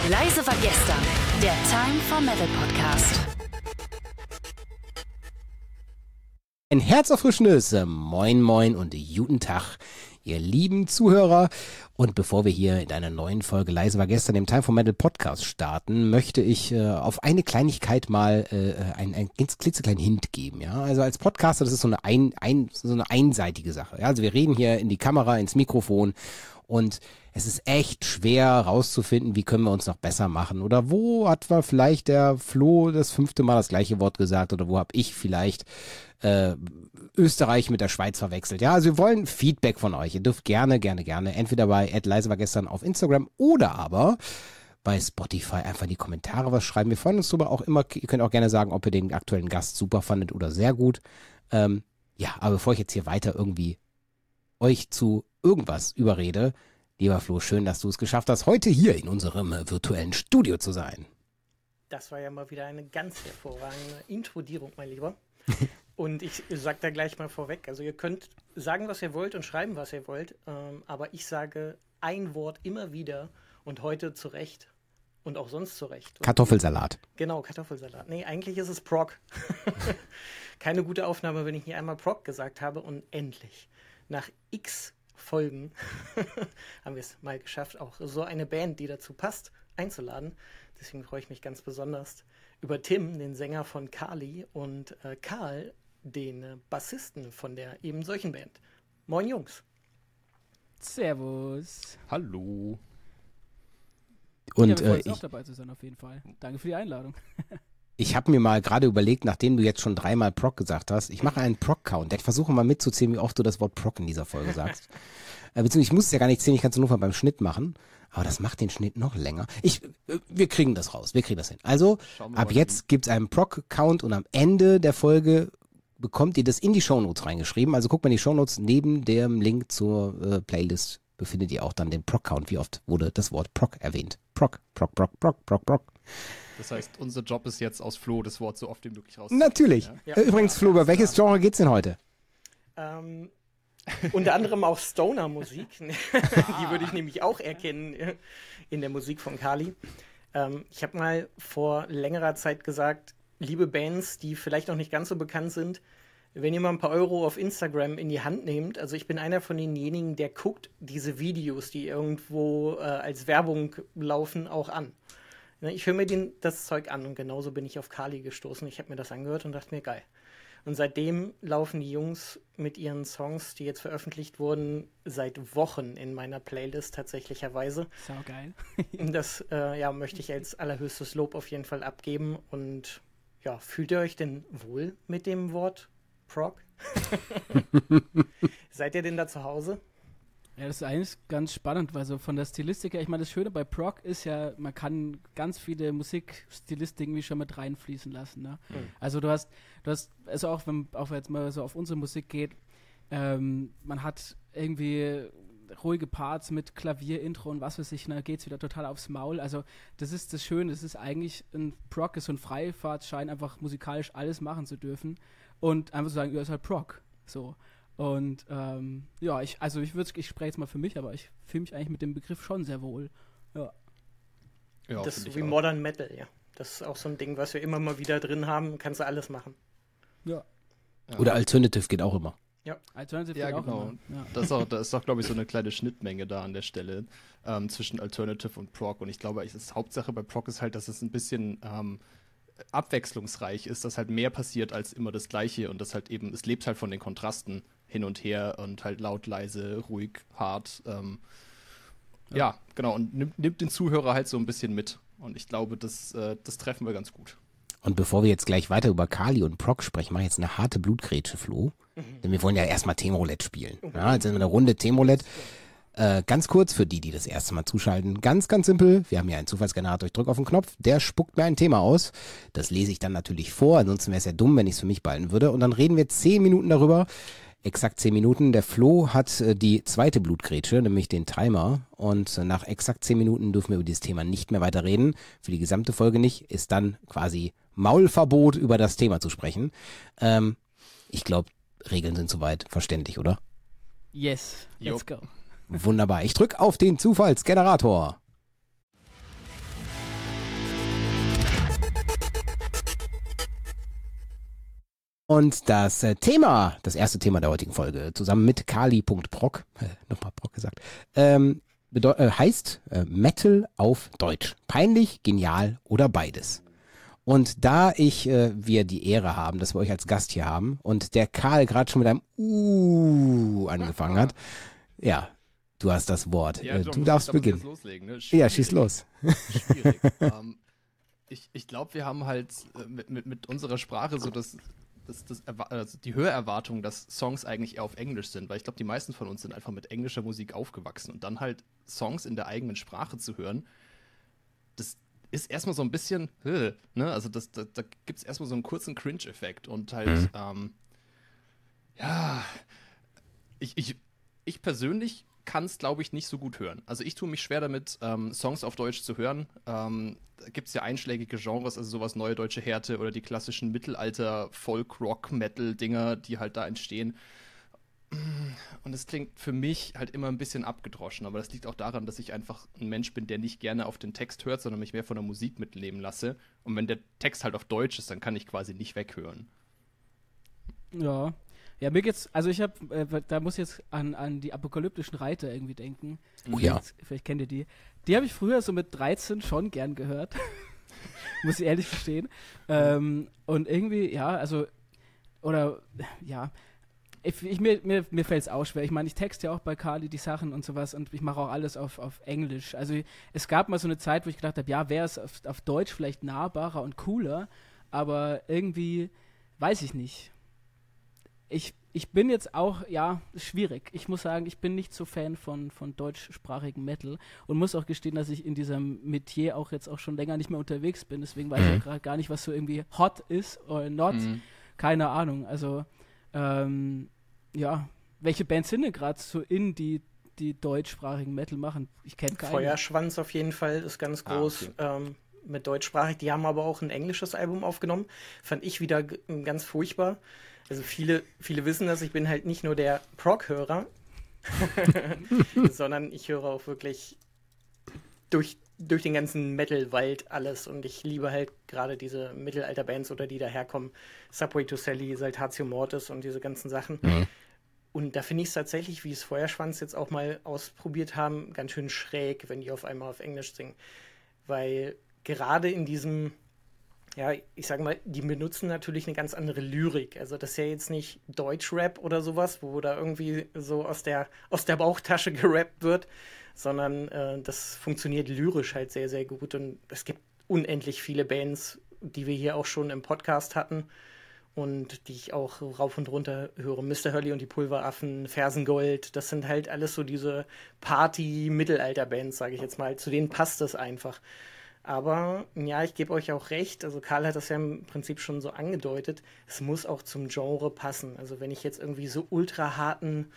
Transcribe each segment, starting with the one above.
Leise war gestern, der Time for Metal Podcast. Ein herzerfrischendes Moin Moin und guten Tag, ihr lieben Zuhörer. Und bevor wir hier in einer neuen Folge Leise war gestern im Time for Metal Podcast starten, möchte ich auf eine Kleinigkeit mal einen ganz klitzekleinen Hint geben. Ja, also als Podcaster, das ist so eine einseitige Sache. Ja, also wir reden hier in die Kamera, ins Mikrofon und es ist echt schwer rauszufinden, wie können wir uns noch besser machen oder wo hat vielleicht der Flo das 5. Mal das gleiche Wort gesagt oder wo habe ich vielleicht Österreich mit der Schweiz verwechselt. Ja, also wir wollen Feedback von euch. Ihr dürft gerne, entweder bei @leisewargestern auf Instagram oder aber bei Spotify einfach in die Kommentare was schreiben. Wir freuen uns darüber auch immer. Ihr könnt auch gerne sagen, ob ihr den aktuellen Gast super fandet oder sehr gut. Ja, aber bevor ich jetzt hier weiter irgendwie euch zu irgendwas überrede, lieber Flo, schön, dass du es geschafft hast, heute hier in unserem virtuellen Studio zu sein. Das war ja mal wieder eine ganz hervorragende Introdierung, mein Lieber. Und ich sage da gleich mal vorweg, also ihr könnt sagen, was ihr wollt und schreiben, was ihr wollt, aber ich sage ein Wort immer wieder und heute zu Recht und auch sonst zu Recht. Kartoffelsalat. Genau, Kartoffelsalat. Nee, eigentlich ist es Prog. Keine gute Aufnahme, wenn ich nicht einmal Prog gesagt habe und endlich, nach x Folgen, haben wir es mal geschafft, auch so eine Band, die dazu passt, einzuladen. Deswegen freue ich mich ganz besonders über Tim, den Sänger von Kali, und Karl, den Bassisten von der eben solchen Band. Moin Jungs. Servus. Hallo. Und ja, wir freuen uns auch dabei zu sein auf jeden Fall. Danke für die Einladung. Ich habe mir mal gerade überlegt, nachdem du jetzt schon 3-mal Prog gesagt hast, ich mache einen Prog-Count. Ich versuche mal mitzuzählen, wie oft du das Wort Prog in dieser Folge sagst. Beziehungsweise ich muss es ja gar nicht zählen, ich kann es nur mal beim Schnitt machen. Aber das macht den Schnitt noch länger. Wir kriegen das raus, wir kriegen das hin. Also, ab jetzt gibt's einen Prog-Count und am Ende der Folge bekommt ihr das in die Shownotes reingeschrieben. Also guckt mal in die Shownotes, neben dem Link zur Playlist befindet ihr auch dann den Prog-Count. Wie oft wurde das Wort Prog erwähnt? Prog. Das heißt, unser Job ist jetzt aus Flo das Wort so oft wie möglich rauszuholen. Natürlich. Ja. Übrigens, Flo, über welches Genre geht's denn heute? Unter anderem auch Stoner-Musik. Die würde ich nämlich auch erkennen in der Musik von Kali. Ich habe mal vor längerer Zeit gesagt, liebe Bands, die vielleicht noch nicht ganz so bekannt sind, wenn ihr mal ein paar Euro auf Instagram in die Hand nehmt, also ich bin einer von denjenigen, der guckt diese Videos, die irgendwo als Werbung laufen, auch an. Ich höre mir das Zeug an und genauso bin ich auf Kali gestoßen. Ich habe mir das angehört und dachte mir, geil. Und seitdem laufen die Jungs mit ihren Songs, die jetzt veröffentlicht wurden, seit Wochen in meiner Playlist tatsächlicherweise. Saugeil. Das möchte ich als allerhöchstes Lob auf jeden Fall abgeben. Und ja, fühlt ihr euch denn wohl mit dem Wort Prog? Seid ihr denn da zu Hause? Ja, das ist eigentlich ganz spannend, weil so von der Stilistik her, ich meine, das Schöne bei Prog ist ja, man kann ganz viele Musikstilistiken wie schon mit reinfließen lassen. Ne? Mhm. Also du hast, also auch wenn jetzt mal so auf unsere Musik geht, man hat irgendwie ruhige Parts mit Klavier, Intro und was weiß ich, da geht's wieder total aufs Maul. Also das ist das Schöne, das ist eigentlich, ein Prog ist so ein Freifahrtschein, einfach musikalisch alles machen zu dürfen und einfach so sagen, ja, ist halt Prog. So. Und ich spreche jetzt mal für mich, aber ich fühle mich eigentlich mit dem Begriff schon sehr wohl. Ja. Das ist wie Modern Metal, ja. Das ist auch so ein Ding, was wir immer mal wieder drin haben, kannst du alles machen. Ja. Oder Alternative geht auch immer. Ja, Alternative geht genau. auch immer. Ja. Da ist doch, glaube ich, so eine kleine Schnittmenge da an der Stelle zwischen Alternative und Prog. Und ich glaube, das Hauptsache bei Prog ist halt, dass es ein bisschen abwechslungsreich ist, dass halt mehr passiert als immer das Gleiche und das halt eben, es lebt halt von den Kontrasten hin und her und halt laut, leise, ruhig, hart. Ja, genau. Und nimmt den Zuhörer halt so ein bisschen mit. Und ich glaube, das treffen wir ganz gut. Und bevor wir jetzt gleich weiter über Kali und Prog sprechen, mache ich jetzt eine harte Blutgrätsche, Flo. Denn wir wollen ja erstmal Themenroulette spielen. Ja, jetzt sind wir eine Runde Themenroulette. Ganz kurz für die das erste Mal zuschalten. Ganz, ganz simpel. Wir haben hier einen Zufallsgenerator. Ich drücke auf den Knopf. Der spuckt mir ein Thema aus. Das lese ich dann natürlich vor. Ansonsten wäre es ja dumm, wenn ich es für mich behalten würde. Und dann reden wir 10 Minuten darüber. Exakt 10 Minuten. Der Flo hat die zweite Blutgrätsche, nämlich den Timer. Und nach exakt 10 Minuten dürfen wir über dieses Thema nicht mehr weiter reden. Für die gesamte Folge nicht. Ist dann quasi Maulverbot, über das Thema zu sprechen. Ich glaube, Regeln sind soweit verständlich, oder? Yes, let's go. Wunderbar. Ich drücke auf den Zufallsgenerator. Und das Thema, das erste Thema der heutigen Folge, zusammen mit Kali.proc, nochmal Proc gesagt, heißt Metal auf Deutsch. Peinlich, genial oder beides. Und da wir die Ehre haben, dass wir euch als Gast hier haben und der Karl gerade schon mit einem angefangen hat, ja, du hast das Wort. Ja, du darfst beginnen. Loslegen, ne? Ja, schieß los. Schwierig. Ich glaube, wir haben halt mit unserer Sprache so die Hörerwartung, dass Songs eigentlich eher auf Englisch sind, weil ich glaube, die meisten von uns sind einfach mit englischer Musik aufgewachsen und dann halt Songs in der eigenen Sprache zu hören, das ist erstmal so ein bisschen, ne? Also da gibt es erstmal so einen kurzen Cringe-Effekt und halt, ja, ich persönlich kann es, glaube ich, nicht so gut hören. Also ich tue mich schwer damit, Songs auf Deutsch zu hören. Da gibt es ja einschlägige Genres, also sowas Neue Deutsche Härte oder die klassischen Mittelalter-Folk-Rock-Metal-Dinger, die halt da entstehen. Und es klingt für mich halt immer ein bisschen abgedroschen, aber das liegt auch daran, dass ich einfach ein Mensch bin, der nicht gerne auf den Text hört, sondern mich mehr von der Musik mitnehmen lasse. Und wenn der Text halt auf Deutsch ist, dann kann ich quasi nicht weghören. Ja. Ja, mir geht's, also ich habe, da muss ich jetzt an die apokalyptischen Reiter irgendwie denken. Oh ja. Vielleicht kennt ihr die. Die habe ich früher so mit 13 schon gern gehört. Muss ich ehrlich gestehen. Und irgendwie, ja, also, oder, ja, mir fällt es auch schwer. Ich meine, ich texte ja auch bei Kali die Sachen und sowas und ich mache auch alles auf Englisch. Also es gab mal so eine Zeit, wo ich gedacht habe, ja, wäre es auf Deutsch vielleicht nahbarer und cooler, aber irgendwie, weiß ich nicht. Ich bin jetzt auch, ja, schwierig. Ich muss sagen, ich bin nicht so Fan von deutschsprachigem Metal und muss auch gestehen, dass ich in diesem Metier auch jetzt auch schon länger nicht mehr unterwegs bin. Deswegen weiß ich ja gerade gar nicht, was so irgendwie hot ist oder not. Keine Ahnung. Also, ja, welche Bands sind denn gerade so die deutschsprachigen Metal machen? Ich kenne keine. Feuerschwanz auf jeden Fall ist ganz groß. Okay. Mit deutschsprachig. Die haben aber auch ein englisches Album aufgenommen. Fand ich wieder ganz furchtbar. Also viele wissen das, ich bin halt nicht nur der Prog-Hörer, sondern ich höre auch wirklich durch den ganzen Metal-Wald alles und ich liebe halt gerade diese Mittelalter-Bands oder die daherkommen, Subway to Sally, Saltatio Mortis und diese ganzen Sachen. Und da finde ich es tatsächlich, wie es Feuerschwanz jetzt auch mal ausprobiert haben, ganz schön schräg, wenn die auf einmal auf Englisch singen. Weil gerade in diesem, ja, ich sag mal, die benutzen natürlich eine ganz andere Lyrik. Also das ist ja jetzt nicht Deutschrap oder sowas, wo da irgendwie so aus der Bauchtasche gerappt wird, sondern das funktioniert lyrisch halt sehr, sehr gut. Und es gibt unendlich viele Bands, die wir hier auch schon im Podcast hatten und die ich auch rauf und runter höre. Mr. Hurley und die Pulveraffen, Fersengold, das sind halt alles so diese Party-Mittelalter-Bands, sage ich jetzt mal. Zu denen passt es einfach. Aber ja, ich gebe euch auch recht, also Karl hat das ja im Prinzip schon so angedeutet, es muss auch zum Genre passen. Also wenn ich jetzt irgendwie so ultra harten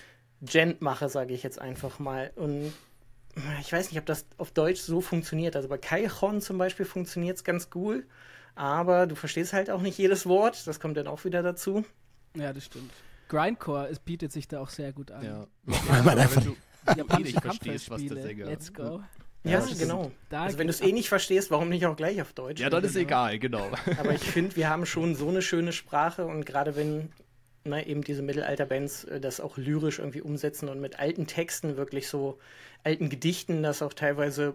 Gent mache, sage ich jetzt einfach mal, und ich weiß nicht, ob das auf Deutsch so funktioniert. Also bei Cajon zum Beispiel funktioniert es ganz cool, aber du verstehst halt auch nicht jedes Wort, das kommt dann auch wieder dazu. Ja, das stimmt. Grindcore, es bietet sich da auch sehr gut an. Ja. Weil wenn du japanische nicht verstehst, was der Kampfspiele. Sänger. Let's go. Ja, genau. Also wenn du es nicht verstehst, warum nicht auch gleich auf Deutsch? Ja, dann ist egal, genau. Aber ich finde, wir haben schon so eine schöne Sprache und gerade wenn eben diese Mittelalter-Bands das auch lyrisch irgendwie umsetzen und mit alten Texten, wirklich so alten Gedichten, das auch teilweise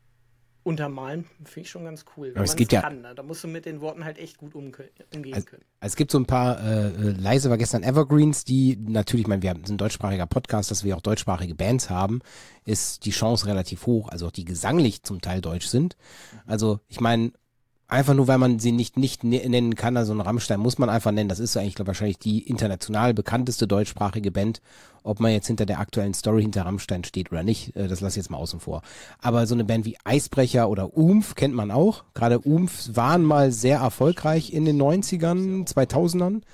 untermalen, finde ich schon ganz cool. Aber es gibt ja, kann, da musst du mit den Worten halt echt gut umgehen können. Es gibt so ein paar, leise war gestern Evergreens, die natürlich, ich meine, wir sind ein deutschsprachiger Podcast, dass wir auch deutschsprachige Bands haben, ist die Chance relativ hoch, also auch die gesanglich zum Teil deutsch sind. Also ich meine, einfach nur, weil man sie nicht nennen kann, also ein Rammstein muss man einfach nennen, das ist eigentlich, glaube ich, wahrscheinlich die international bekannteste deutschsprachige Band. Ob man jetzt hinter der aktuellen Story hinter Rammstein steht oder nicht, das lasse ich jetzt mal außen vor. Aber so eine Band wie Eisbrecher oder Umf kennt man auch. Gerade Umf waren mal sehr erfolgreich in den 90ern, 2000ern.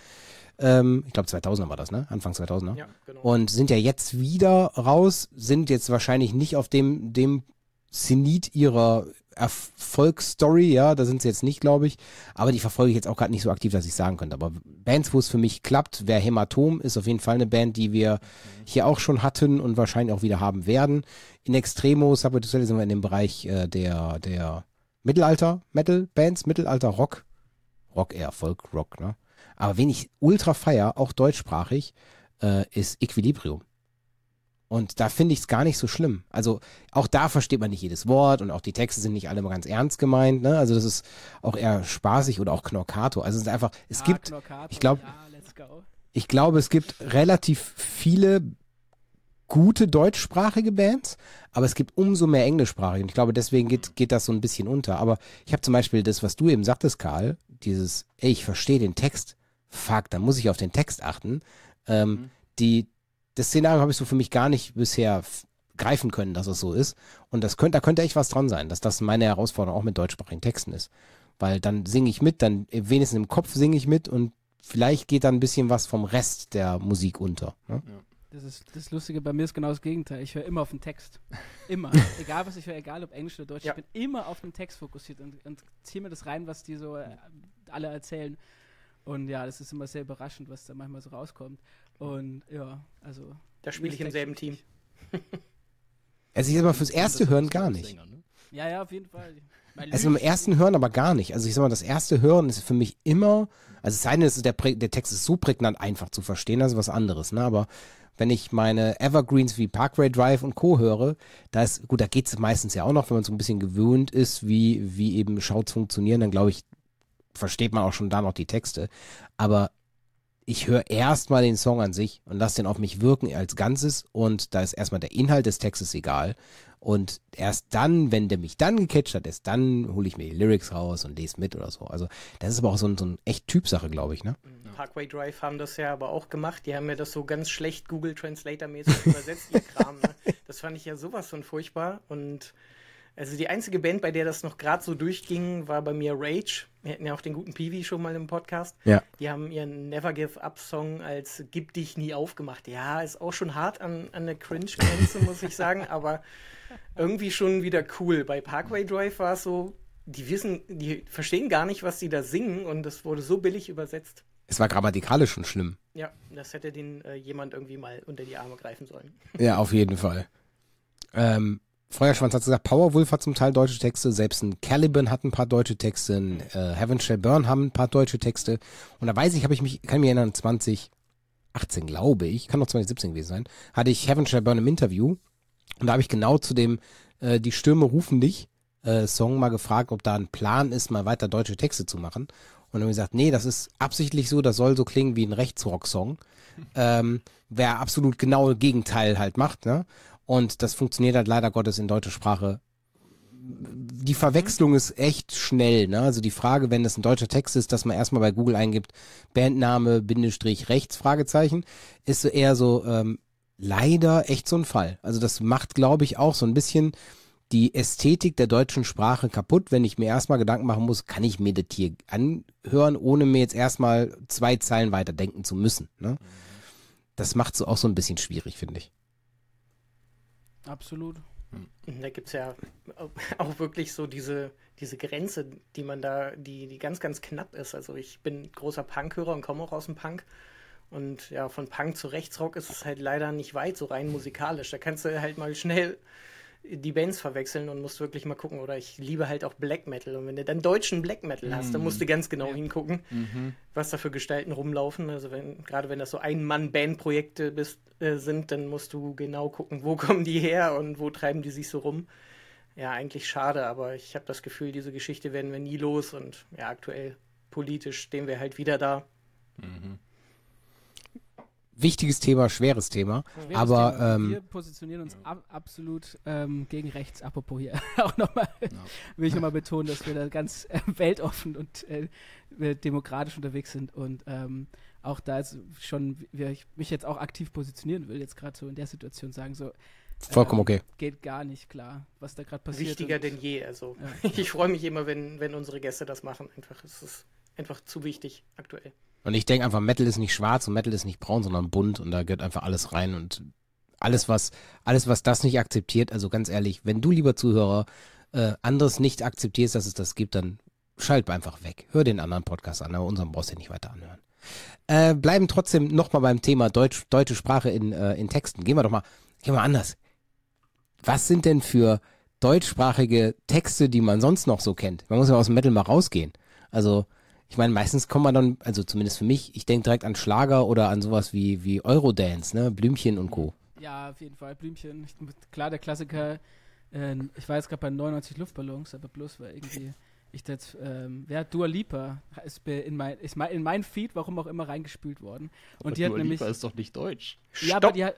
Ich glaube 2000er war das, ne? Anfang 2000er. Ja, genau. Und sind ja jetzt wieder raus, sind jetzt wahrscheinlich nicht auf dem Zenit ihrer Erfolgsstory, ja, da sind sie jetzt nicht, glaube ich, aber die verfolge ich jetzt auch gerade nicht so aktiv, dass ich sagen könnte, aber Bands, wo es für mich klappt, wäre Hämatom, ist auf jeden Fall eine Band, die wir hier auch schon hatten und wahrscheinlich auch wieder haben werden. In Extremo, Subway to Sally sind wir in dem Bereich der Mittelalter-Metal-Bands, Mittelalter-Rock eher Folk-Rock, ne? Aber wen ich ultra feier, auch deutschsprachig, ist Equilibrium. Und da finde ich es gar nicht so schlimm. Also auch da versteht man nicht jedes Wort und auch die Texte sind nicht alle mal ganz ernst gemeint. Ne? Also das ist auch eher spaßig oder auch Knorkato. Also es ist einfach, es gibt, Knorkato, let's go. ich glaube, es gibt relativ viele gute deutschsprachige Bands, aber es gibt umso mehr englischsprachige. Und ich glaube, deswegen geht das so ein bisschen unter. Aber ich habe zum Beispiel das, was du eben sagtest, Karl, dieses, ey, ich verstehe den Text. Fuck, dann muss ich auf den Text achten. Das Szenario habe ich so für mich gar nicht bisher greifen können, dass es so ist. Und da könnte echt was dran sein, dass das meine Herausforderung auch mit deutschsprachigen Texten ist. Weil dann singe ich mit, dann wenigstens im Kopf singe ich mit und vielleicht geht dann ein bisschen was vom Rest der Musik unter. Ne? Ja. Das Lustige bei mir ist genau das Gegenteil. Ich höre immer auf den Text. Immer. Egal was ich höre, egal ob Englisch oder Deutsch, ich bin immer auf den Text fokussiert und ziehe mir das rein, was die so alle erzählen. Und ja, das ist immer sehr überraschend, was da manchmal so rauskommt. Und ja, also. Da spiele ich im selben Team. Also ich sag mal, fürs erste Hören gar nicht. Sänger, ne? Ja, auf jeden Fall. Also beim ersten Hören aber gar nicht. Also ich sag mal, das erste Hören ist für mich immer, also es sei denn, der Text ist so prägnant einfach zu verstehen, das ist was anderes, ne? Aber wenn ich meine Evergreens wie Parkway Drive und Co. höre, da geht es meistens ja auch noch, wenn man so ein bisschen gewöhnt ist, wie eben Shouts funktionieren, dann glaube ich, versteht man auch schon da noch die Texte. Aber ich höre erstmal den Song an sich und lasse den auf mich wirken als Ganzes und da ist erstmal der Inhalt des Textes egal. Und erst dann, wenn der mich dann gecatcht hat, erst dann hole ich mir die Lyrics raus und lese mit oder so. Also das ist aber auch so ein echt Typsache, glaube ich, ne? Parkway Drive haben das ja aber auch gemacht. Die haben ja das so ganz schlecht Google Translator-mäßig übersetzt, ihr Kram. Ne? Das fand ich ja sowas von furchtbar. Und also die einzige Band, bei der das noch gerade so durchging, war bei mir Rage. Wir hatten ja auch den guten Peewee schon mal im Podcast. Ja. Die haben ihren Never Give Up Song als Gib dich nie aufgemacht. Ja, ist auch schon hart an der Cringe-Grenze, muss ich sagen, aber irgendwie schon wieder cool. Bei Parkway Drive war es so, die verstehen gar nicht, was die da singen und das wurde so billig übersetzt. Es war grammatikalisch schon schlimm. Ja, das hätte den jemand irgendwie mal unter die Arme greifen sollen. Ja, auf jeden Fall. Feuerschwanz hat gesagt, Powerwolf hat zum Teil deutsche Texte, selbst ein Caliban hat ein paar deutsche Texte, ein Heaven Shall Burn haben ein paar deutsche Texte. Und da weiß ich, kann mich erinnern, 2018, glaube ich, kann noch 2017 gewesen sein, hatte ich Heaven Shall Burn im Interview und da habe ich genau zu dem Die Stürme rufen dich Song mal gefragt, ob da ein Plan ist, mal weiter deutsche Texte zu machen. Und dann haben wir gesagt, nee, das ist absichtlich so, das soll so klingen wie ein Rechtsrock-Song. Wer absolut genau das Gegenteil halt macht, ne? Und das funktioniert halt leider Gottes in deutscher Sprache. Die Verwechslung ist echt schnell, ne? Also die Frage, wenn das ein deutscher Text ist, dass man erstmal bei Google eingibt, Bandname, Bindestrich, rechts, Fragezeichen, ist so eher so, leider echt so ein Fall. Also das macht, glaube ich, auch so ein bisschen die Ästhetik der deutschen Sprache kaputt, wenn ich mir erstmal Gedanken machen muss, kann ich mir das hier anhören, ohne mir jetzt erstmal 2 Zeilen weiterdenken zu müssen, ne? Das macht es auch so ein bisschen schwierig, finde ich. Absolut. Da gibt es ja auch wirklich so diese Grenze, die man da, die ganz, ganz knapp ist. Also ich bin großer Punkhörer und komme auch aus dem Punk. Und ja, von Punk zu Rechtsrock ist es halt leider nicht weit, so rein musikalisch. Da kannst du halt mal schnell die Bands verwechseln und musst wirklich mal gucken. Oder ich liebe halt auch Black Metal. Und wenn du dann deutschen Black Metal hast, dann musst du ganz genau hingucken, was da für Gestalten rumlaufen. Also gerade wenn das so Ein-Mann-Band-Projekte sind, dann musst du genau gucken, wo kommen die her und wo treiben die sich so rum. Ja, eigentlich schade, aber ich habe das Gefühl, diese Geschichte werden wir nie los. Und ja, aktuell politisch stehen wir halt wieder da. Wichtiges Thema, schweres Thema, aber wir positionieren uns absolut gegen rechts. Apropos hier auch nochmal, will ich nochmal betonen, dass wir da ganz weltoffen und demokratisch unterwegs sind und auch da ist schon, ich mich jetzt auch aktiv positionieren will, jetzt gerade so in der Situation sagen, so vollkommen okay. Geht gar nicht klar, was da gerade passiert. Wichtiger denn je, also ich freue mich immer, wenn unsere Gäste das machen, es ist einfach zu wichtig aktuell. Und ich denke einfach, Metal ist nicht schwarz und Metal ist nicht braun, sondern bunt und da gehört einfach alles rein und alles, was das nicht akzeptiert, also ganz ehrlich, wenn du, lieber Zuhörer, anderes nicht akzeptierst, dass es das gibt, dann schalt einfach weg. Hör den anderen Podcast an, aber unseren brauchst du nicht weiter anhören. Bleiben trotzdem nochmal beim Thema deutsche Sprache in Texten. Gehen wir anders. Was sind denn für deutschsprachige Texte, die man sonst noch so kennt? Man muss ja aus dem Metal mal rausgehen. Also ich meine, meistens kommt man dann, also zumindest für mich, ich denke direkt an Schlager oder an sowas wie Eurodance, ne? Blümchen und Co. Ja, auf jeden Fall. Blümchen. Klar, der Klassiker. Ich war jetzt gerade bei 99 Luftballons, aber bloß weil irgendwie Dua Lipa ist in mein Feed, warum auch immer, reingespült worden. Und aber die hat Dua nämlich. Lipa ist doch nicht deutsch. Ja, aber die hat.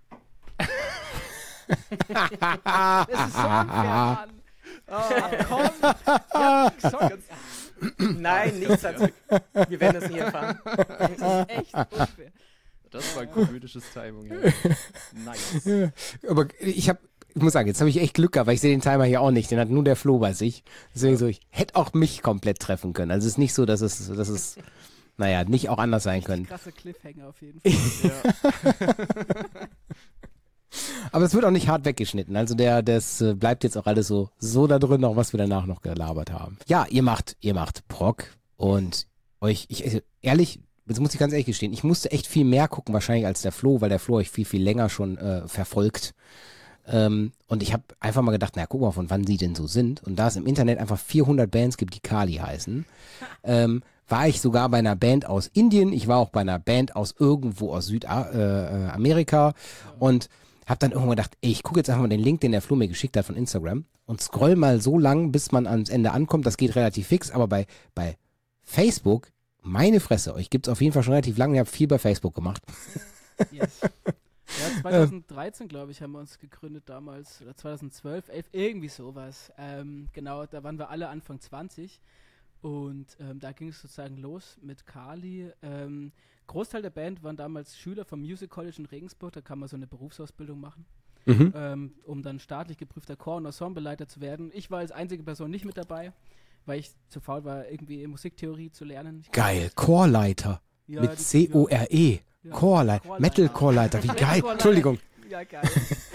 Das ist so unfair, Mann. Ach, komm. Ja, sorry. Nein, nichts dazu. Wir werden das nie erfahren. Das ist echt unfair. Das war komödisches Timing. Ja. Nice. Aber ich muss sagen, jetzt habe ich echt Glück gehabt, weil ich sehe den Timer hier auch nicht. Den hat nur der Flo bei sich. Deswegen so, ich hätte auch mich komplett treffen können. Also es ist nicht so, dass es naja, nicht auch anders sein können. Krasser Cliffhanger auf jeden Fall. Aber es wird auch nicht hart weggeschnitten. Also das bleibt jetzt auch alles so da drin, auch was wir danach noch gelabert haben. Ja, ihr macht Prog und ehrlich, jetzt muss ich ganz ehrlich gestehen, ich musste echt viel mehr gucken wahrscheinlich als der Flo, weil der Flo euch viel, viel länger schon verfolgt. Und ich habe einfach mal gedacht, guck mal, von wann sie denn so sind. Und da es im Internet einfach 400 Bands gibt, die Kali heißen, war ich sogar bei einer Band aus Indien, ich war auch bei einer Band aus irgendwo aus Südamerika und habe dann irgendwann gedacht, ich gucke jetzt einfach mal den Link, den der Flo mir geschickt hat von Instagram und scroll mal so lang, bis man ans Ende ankommt. Das geht relativ fix, aber bei Facebook, meine Fresse, euch gibt's auf jeden Fall schon relativ lange. Ich habe viel bei Facebook gemacht. Yes. Ja, 2013, glaube ich, haben wir uns gegründet damals, oder 2012, 11, irgendwie sowas. Genau, da waren wir alle Anfang 20 und da ging es sozusagen los mit Kali. Großteil der Band waren damals Schüler vom Music College in Regensburg, da kann man so eine Berufsausbildung machen, um dann staatlich geprüfter Chor- und Ensembleleiter zu werden. Ich war als einzige Person nicht mit dabei, weil ich zu faul war, irgendwie Musiktheorie zu lernen. Geil, Chorleiter. Ja, mit C-O-R-E. Ja. Chorleiter. Metal-Chorleiter, wie geil. Entschuldigung. Ja, geil.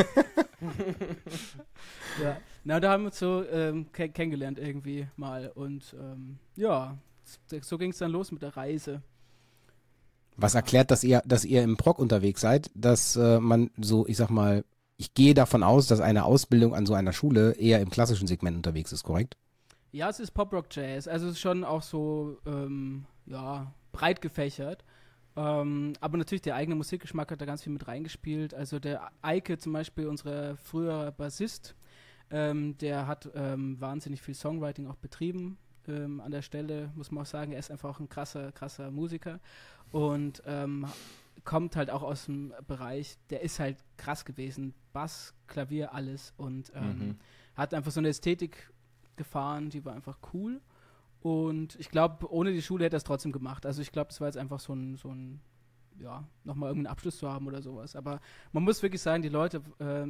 Ja, da haben wir uns so kennengelernt irgendwie mal und ja, so ging es dann los mit der Reise. Was erklärt, dass ihr im Prog unterwegs seid, dass man so, ich sag mal, ich gehe davon aus, dass eine Ausbildung an so einer Schule eher im klassischen Segment unterwegs ist, korrekt? Ja, es ist Pop-Rock-Jazz, also es ist schon auch so, breit gefächert. Aber natürlich der eigene Musikgeschmack hat da ganz viel mit reingespielt. Also der Eike zum Beispiel, unser früherer Bassist, der hat wahnsinnig viel Songwriting auch betrieben. An der Stelle muss man auch sagen, er ist einfach auch ein krasser Musiker und kommt halt auch aus dem Bereich, der ist halt krass gewesen, Bass, Klavier, alles und hat einfach so eine Ästhetik gefahren, die war einfach cool und ich glaube, ohne die Schule hätte er es trotzdem gemacht. Also ich glaube, es war jetzt einfach so ein nochmal irgendeinen Abschluss zu haben oder sowas, aber man muss wirklich sagen, die Leute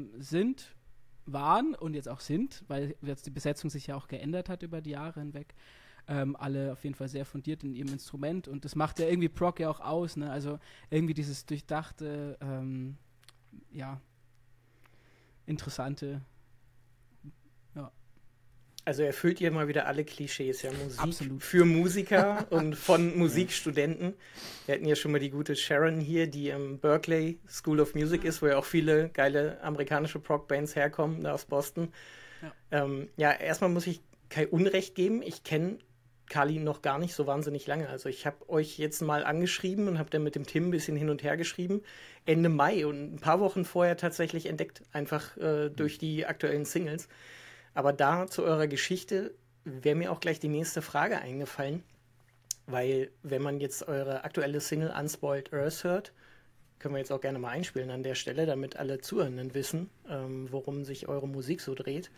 waren und jetzt auch sind, weil jetzt die Besetzung sich ja auch geändert hat über die Jahre hinweg, alle auf jeden Fall sehr fundiert in ihrem Instrument und das macht ja irgendwie Prog ja auch aus, ne? Also irgendwie dieses durchdachte, interessante, ja. Also erfüllt ihr mal wieder alle Klischees, ja, Musik Absolut. Für Musiker und von Musikstudenten. Wir hatten ja schon mal die gute Sharon hier, die im Berklee School of Music ist, wo ja auch viele geile amerikanische Prog-Bands herkommen, da aus Boston. Ja, erstmal muss ich kein Unrecht geben, ich kenne Kali noch gar nicht so wahnsinnig lange. Also ich habe euch jetzt mal angeschrieben und habe dann mit dem Tim ein bisschen hin und her geschrieben, Ende Mai und ein paar Wochen vorher tatsächlich entdeckt, einfach durch die aktuellen Singles. Aber da zu eurer Geschichte wäre mir auch gleich die nächste Frage eingefallen, weil wenn man jetzt eure aktuelle Single Unspoiled Earth hört, können wir jetzt auch gerne mal einspielen an der Stelle, damit alle Zuhörenden wissen, worum sich eure Musik so dreht.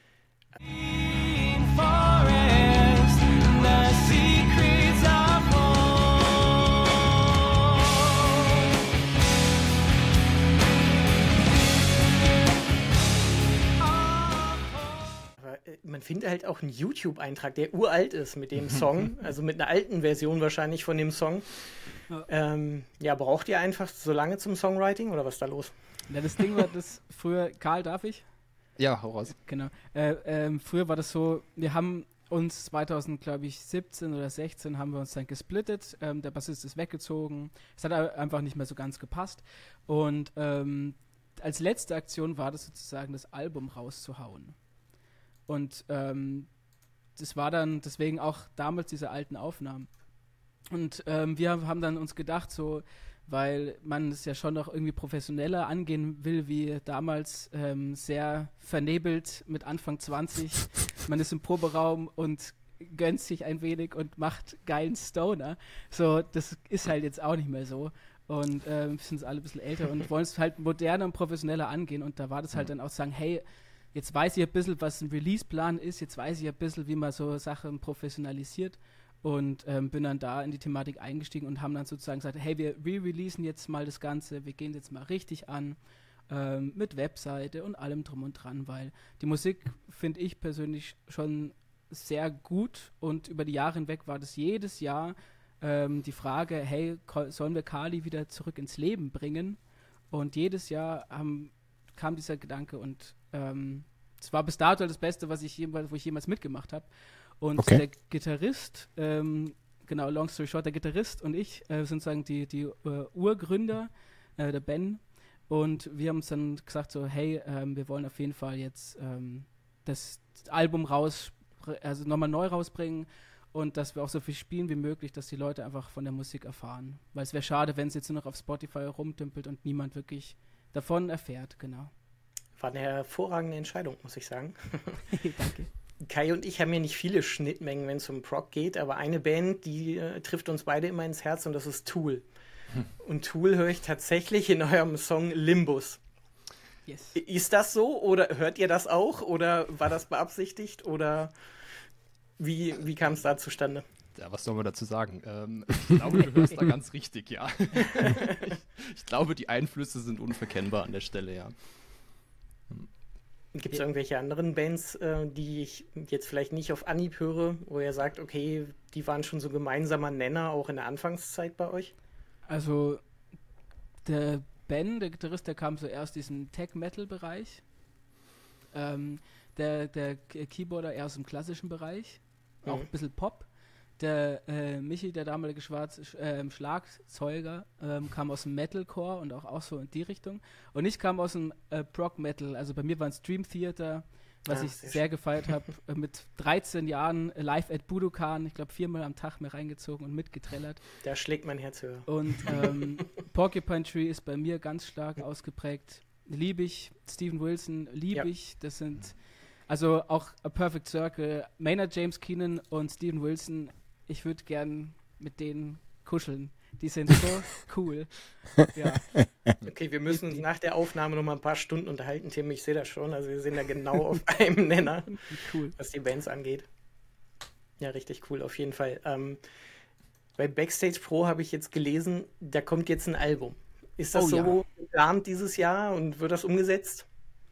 Man findet halt auch einen YouTube-Eintrag, der uralt ist mit dem Song, also mit einer alten Version wahrscheinlich von dem Song. Braucht ihr einfach so lange zum Songwriting oder was ist da los? Ja, das Ding war das früher, Karl, darf ich? Ja, hau raus. Genau. Früher war das so, wir haben uns 2017 oder 16 haben wir uns dann gesplittet, der Bassist ist weggezogen, es hat einfach nicht mehr so ganz gepasst und als letzte Aktion war das sozusagen das Album rauszuhauen. Und das war dann deswegen auch damals diese alten Aufnahmen. Und wir haben dann uns gedacht, so, weil man es ja schon noch irgendwie professioneller angehen will, wie damals, sehr vernebelt mit Anfang 20. Man ist im Proberaum und gönnt sich ein wenig und macht geilen Stoner. So, das ist halt jetzt auch nicht mehr so. Und wir sind alle ein bisschen älter und wollen es halt moderner und professioneller angehen. Und da war das halt dann auch sagen, hey, jetzt weiß ich ein bisschen, was ein Release-Plan ist, jetzt weiß ich ein bisschen, wie man so Sachen professionalisiert. Und bin dann da in die Thematik eingestiegen und haben dann sozusagen gesagt, hey, wir re-releasen jetzt mal das Ganze, wir gehen jetzt mal richtig an, mit Webseite und allem drum und dran, weil die Musik finde ich persönlich schon sehr gut und über die Jahre hinweg war das jedes Jahr die Frage, hey, sollen wir Kali wieder zurück ins Leben bringen? Und jedes Jahr kam dieser Gedanke und es war bis dato das Beste, wo ich jemals mitgemacht habe. Und der Gitarrist, genau, long story short, der Gitarrist und ich sind sozusagen die Urgründer, der Ben. Und wir haben uns dann gesagt so, hey, wir wollen auf jeden Fall jetzt das Album nochmal neu rausbringen und dass wir auch so viel spielen wie möglich, dass die Leute einfach von der Musik erfahren. Weil es wäre schade, wenn es jetzt nur noch auf Spotify rumdümpelt und niemand wirklich davon erfährt, genau. War eine hervorragende Entscheidung, muss ich sagen. Danke. Kai und ich haben ja nicht viele Schnittmengen, wenn es um Prog geht, aber eine Band, die trifft uns beide immer ins Herz und das ist Tool. Und Tool höre ich tatsächlich in eurem Song Limbus. Yes. Ist das so oder hört ihr das auch oder war das beabsichtigt oder wie kam es da zustande? Ja, was soll man dazu sagen? Ich glaube, du hörst da ganz richtig, ja. Ich glaube, die Einflüsse sind unverkennbar an der Stelle, ja. Gibt es irgendwelche anderen Bands, die ich jetzt vielleicht nicht auf Anhieb höre, wo ihr sagt, okay, die waren schon so gemeinsamer Nenner auch in der Anfangszeit bei euch? Also der Ben, der Gitarrist, der kam zuerst aus diesem Tech-Metal-Bereich. Der Keyboarder eher aus dem klassischen Bereich, auch ein bisschen Pop. Der Michi, der damalige Schlagzeuger, kam aus dem Metalcore und auch so in die Richtung. Und ich kam aus dem Prog-Metal. Also bei mir war ein Stream Theater, was ich sehr gefeiert habe. Mit 13 Jahren live at Budokan. Ich glaube 4-mal am Tag mir reingezogen und mitgetrellert. Da schlägt mein Herz höher. Und Porcupine Tree ist bei mir ganz stark ausgeprägt. Liebe ich. Steven Wilson liebe ich. Das sind also auch A Perfect Circle. Maynard James Keenan und Steven Wilson. Ich würde gern mit denen kuscheln. Die sind so cool. Ja. Okay, wir müssen uns nach der Aufnahme noch mal ein paar Stunden unterhalten, Tim. Ich sehe das schon. Also wir sind da genau auf einem Nenner, was die Bands angeht. Ja, richtig cool, auf jeden Fall. Bei Backstage Pro habe ich jetzt gelesen, da kommt jetzt ein Album. Ist das geplant dieses Jahr und wird das umgesetzt?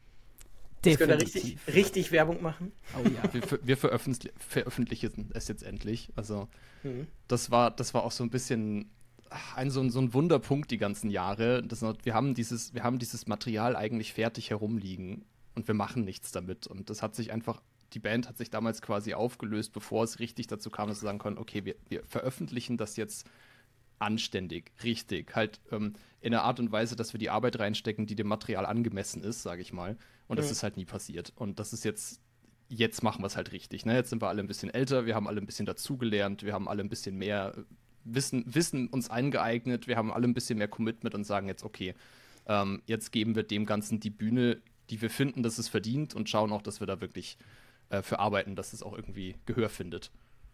Definitiv. Können wir richtig Werbung machen? Oh ja. Wir veröffentlichen es jetzt endlich. Also das war auch so ein bisschen so ein Wunderpunkt die ganzen Jahre. Wir haben dieses Material eigentlich fertig herumliegen und wir machen nichts damit. Und die Band hat sich damals quasi aufgelöst, bevor es richtig dazu kam, dass wir sagen konnten, okay, wir veröffentlichen das jetzt anständig, richtig, halt in einer Art und Weise, dass wir die Arbeit reinstecken, die dem Material angemessen ist, sage ich mal. Und das ist halt nie passiert. Und das ist jetzt machen wir es halt richtig. Ne? Jetzt sind wir alle ein bisschen älter, wir haben alle ein bisschen dazugelernt, wir haben alle ein bisschen mehr Wissen uns eingeeignet, wir haben alle ein bisschen mehr Commitment und sagen jetzt, okay, jetzt geben wir dem Ganzen die Bühne, die wir finden, dass es verdient und schauen auch, dass wir da wirklich für arbeiten, dass es auch irgendwie Gehör findet.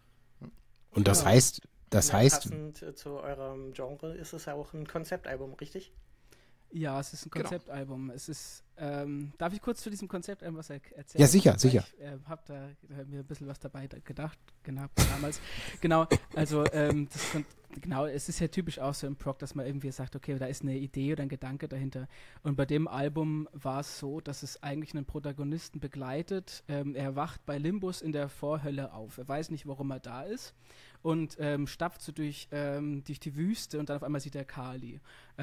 Und das heißt... Passend zu eurem Genre ist es ja auch ein Konzeptalbum, richtig? Ja, es ist ein Konzeptalbum. Genau. Es ist, darf ich kurz zu diesem Konzeptalbum was erzählen? Ja, sicher. Ich habe da mir ein bisschen was dabei gedacht, damals. Genau, also es ist ja typisch auch so im Prog, dass man irgendwie sagt, okay, da ist eine Idee oder ein Gedanke dahinter. Und bei dem Album war es so, dass es eigentlich einen Protagonisten begleitet. Er wacht bei Limbus in der Vorhölle auf. Er weiß nicht, warum er da ist. Und stapft so durch die Wüste und dann auf einmal sieht er Kali.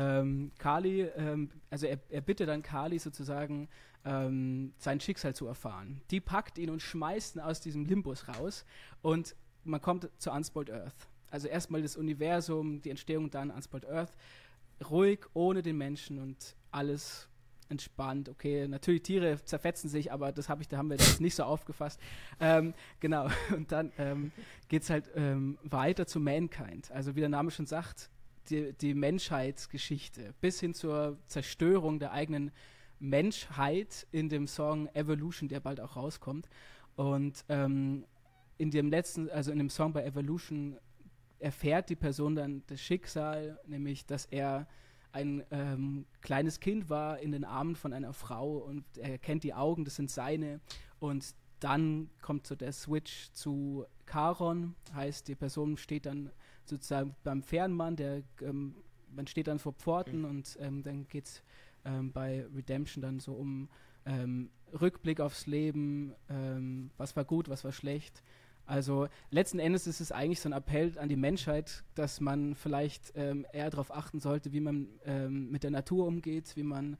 Also er bittet dann Kali sozusagen, sein Schicksal zu erfahren. Die packt ihn und schmeißt ihn aus diesem Limbus raus und man kommt zu Unspoiled Earth. Also erstmal das Universum, die Entstehung, dann Unspoiled Earth. Ruhig, ohne den Menschen und alles entspannt. Okay, natürlich Tiere zerfetzen sich, aber da haben wir das nicht so aufgefasst. Genau, und dann geht es halt weiter zu Mankind. Also wie der Name schon sagt, die Menschheitsgeschichte bis hin zur Zerstörung der eigenen Menschheit in dem Song Evolution, der bald auch rauskommt. Und in dem Song bei Evolution erfährt die Person dann das Schicksal, nämlich, dass er ein kleines Kind war in den Armen von einer Frau und er kennt die Augen, das sind seine. Und dann kommt so der Switch zu Charon, heißt, die Person steht dann sozusagen beim Fernmann, man steht dann vor Pforten und dann geht es bei Redemption dann so um Rückblick aufs Leben, was war gut, was war schlecht. Also letzten Endes ist es eigentlich so ein Appell an die Menschheit, dass man vielleicht eher darauf achten sollte, wie man mit der Natur umgeht, wie man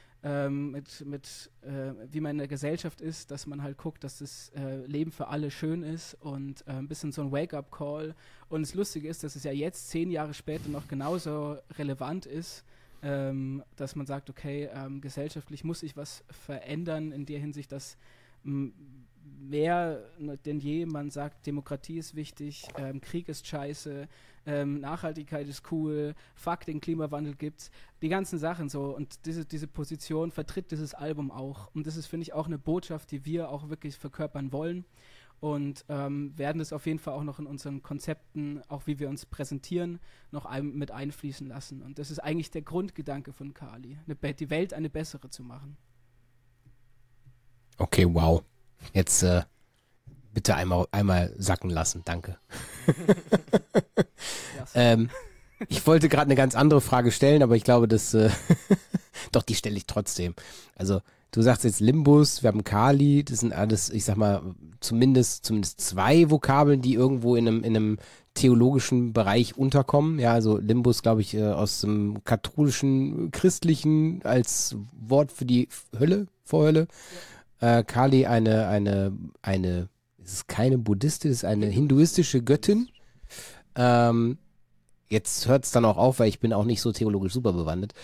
wie man in der Gesellschaft ist, dass man halt guckt, dass das Leben für alle schön ist und ein bisschen so ein Wake-up-Call. Und das Lustige ist, dass es ja jetzt 10 Jahre später noch genauso relevant ist, dass man sagt, okay, gesellschaftlich muss sich was verändern in der Hinsicht, dass mehr denn je man sagt, Demokratie ist wichtig, Krieg ist scheiße, Nachhaltigkeit ist cool, fuck, den Klimawandel gibt's, die ganzen Sachen so. Und diese Position vertritt dieses Album auch. Und das ist, finde ich, auch eine Botschaft, die wir auch wirklich verkörpern wollen. Und werden es auf jeden Fall auch noch in unseren Konzepten, auch wie wir uns präsentieren, noch mit einfließen lassen. Und das ist eigentlich der Grundgedanke von Kali, die Welt eine bessere zu machen. Okay, wow. Jetzt bitte einmal sacken lassen, danke. Ich wollte gerade eine ganz andere Frage stellen, aber ich glaube, doch, die stelle ich trotzdem. Also du sagst jetzt Limbus, wir haben Kali, das sind alles, ich sag mal, zumindest 2 Vokabeln, die irgendwo in einem theologischen Bereich unterkommen. Ja, also Limbus, glaube ich, aus dem katholischen, christlichen als Wort für die Hölle, Vorhölle. Kali es ist keine buddhistische, es ist eine hinduistische Göttin. Jetzt hört es dann auch auf, weil ich bin auch nicht so theologisch super bewandert.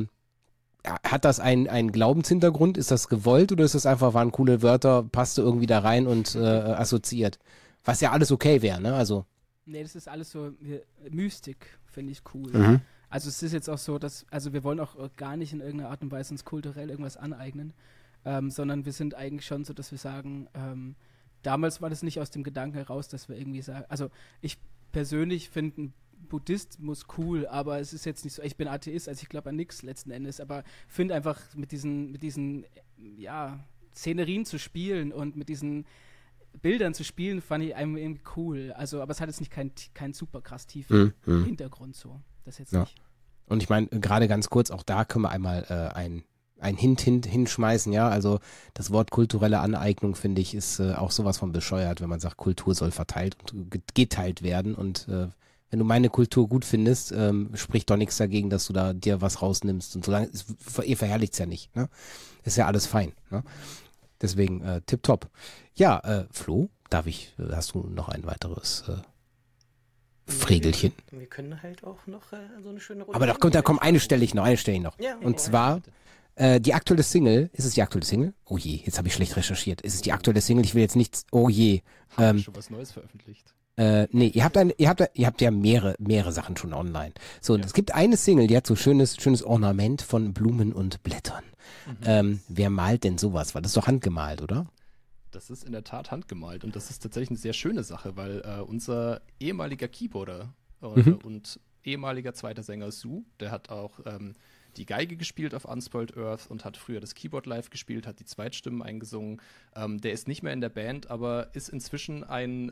Hat das einen Glaubenshintergrund? Ist das gewollt oder ist das einfach, waren coole Wörter, passte irgendwie da rein und assoziiert? Was ja alles okay wäre, ne? Also. Nee, das ist alles so Mystik, finde ich cool. Also es ist jetzt auch so, also wir wollen auch gar nicht in irgendeiner Art und Weise uns kulturell irgendwas aneignen. Sondern wir sind eigentlich schon so, dass wir sagen, damals war das nicht aus dem Gedanken heraus, dass wir irgendwie sagen, also ich persönlich finde einen Buddhismus cool, aber es ist jetzt nicht so, ich bin Atheist, also ich glaube an nichts letzten Endes, aber finde einfach mit diesen Szenerien zu spielen und mit diesen Bildern zu spielen, fand ich irgendwie cool. Also, aber es hat jetzt nicht keinen super krass tiefen Hintergrund so. Das jetzt nicht. Und ich meine, gerade ganz kurz, auch da können wir einmal ein Hint hinschmeißen, ja, also das Wort kulturelle Aneignung, finde ich, ist auch sowas von bescheuert, wenn man sagt, Kultur soll verteilt und geteilt werden und wenn du meine Kultur gut findest, spricht doch nichts dagegen, dass du da dir was rausnimmst und solange, ihr verherrlicht es ja nicht, ne, ist ja alles fein, ne, deswegen tipptopp. Ja, Flo, hast du noch ein weiteres Fregelchen? Wir können halt auch noch so eine schöne Runde. Aber da kommt eine stelle ich noch. Ja, und zwar die aktuelle Single, ist es die aktuelle Single? Oh je, jetzt habe ich schlecht recherchiert. Ist es die aktuelle Single? Ich will jetzt nichts, oh je. Haben schon was Neues veröffentlicht? Nee, ihr habt ja mehrere Sachen schon online. So, und es gibt eine Single, die hat so schönes Ornament von Blumen und Blättern. Wer malt denn sowas? War das doch handgemalt, oder? Das ist in der Tat handgemalt und das ist tatsächlich eine sehr schöne Sache, weil unser ehemaliger Keyboarder und ehemaliger zweiter Sänger Sue, der hat auch die Geige gespielt auf Unspoiled Earth und hat früher das Keyboard live gespielt, hat die Zweitstimmen eingesungen. Der ist nicht mehr in der Band, aber ist inzwischen ein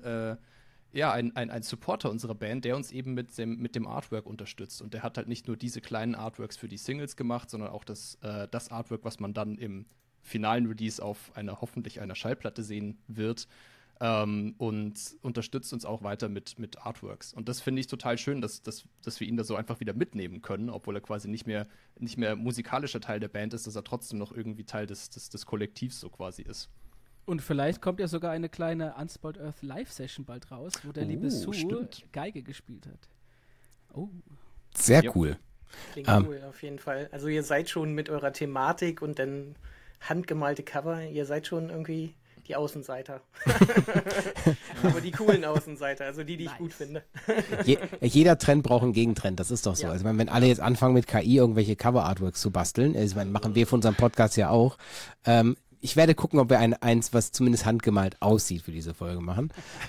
Supporter unserer Band, der uns eben mit dem Artwork unterstützt. Und der hat halt nicht nur diese kleinen Artworks für die Singles gemacht, sondern auch das Artwork, was man dann im finalen Release auf hoffentlich einer Schallplatte sehen wird. Und unterstützt uns auch weiter mit Artworks. Und das finde ich total schön, dass wir ihn da so einfach wieder mitnehmen können, obwohl er quasi nicht mehr musikalischer Teil der Band ist, dass er trotzdem noch irgendwie Teil des Kollektivs so quasi ist. Und vielleicht kommt ja sogar eine kleine Unspoiled Earth Live-Session bald raus, wo der liebe Sue Geige gespielt hat. Oh. Sehr cool. Klingt cool, auf jeden Fall. Also ihr seid schon mit eurer Thematik und dann handgemalte Cover, ihr seid schon irgendwie die Außenseiter. Aber die coolen Außenseiter, also die ich gut finde. Jeder Trend braucht einen Gegentrend, das ist doch so. Ja. Also wenn alle jetzt anfangen mit KI irgendwelche Cover-Artworks zu basteln, ich meine, machen wir für unseren Podcast ja auch. Ich werde gucken, ob wir eins, was zumindest handgemalt aussieht, für diese Folge machen.